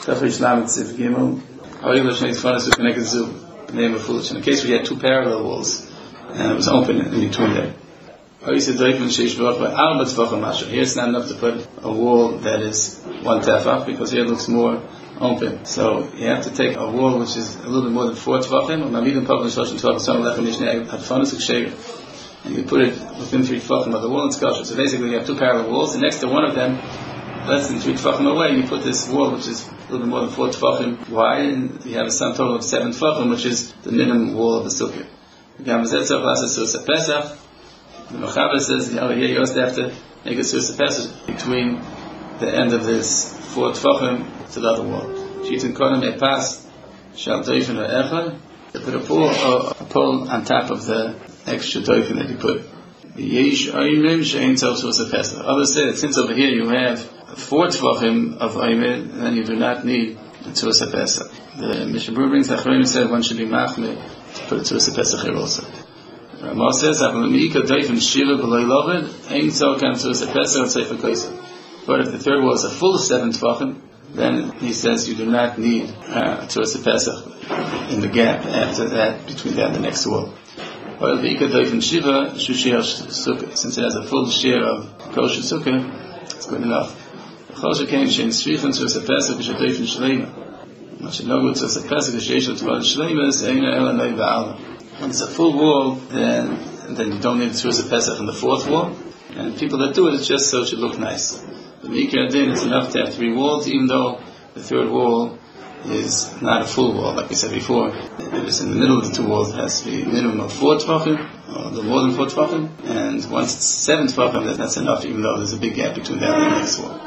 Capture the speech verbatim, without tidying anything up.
Tafish Lamed Sif Gimel. However, Shnei Tfanas who connected to the name of foolish. In the case where you had two parallel walls, and it was open in between there. Here's not enough to put a wall that is one tefach, because here it looks more open. So you have to take a wall which is a little bit more than four tefachim, and you put it within three tefachim of the wall and sculpture. So basically you have two parallel walls, and next to one of them, less than three tefachim away, you put this wall which is a little bit more than four tefachim wide, and you have a sum total of seven tefachim, which is the minimum wall of the sukkah. The Mechaber says, you know, here you also have to make a susa pesach between the end of this four tefachim to the other wall. Shitin konem e pas shal doifen ha'echad. You put a pole, a pole on top of the extra doifen that you put. Yesh oimim she'ein tzov susa pesach. Others say that since over here you have four tefachim of oimim, then you do not need a susa pesach. The Mishnah Berurah brings Achronim said one should be machmir to put a susa pesach here also. Ramah says, but if the third wall is a full seven tefachim, then he says you do not need uh, a tuas pesach in the gap after that, between that and the next wall. Since it has a full share of kosher sukkah, it's good enough. When it's a full wall, then then you don't need to use a pesach in the fourth wall. And people that do it, it's just so it should look nice. The Mikra Din, it's enough to have three walls, even though the third wall is not a full wall. Like we said before, if it's in the middle of the two walls, it has to be a minimum of four tefachim, or the more than four tefachim. And once it's seven tefachim, that's enough, even though there's a big gap between that and the next wall.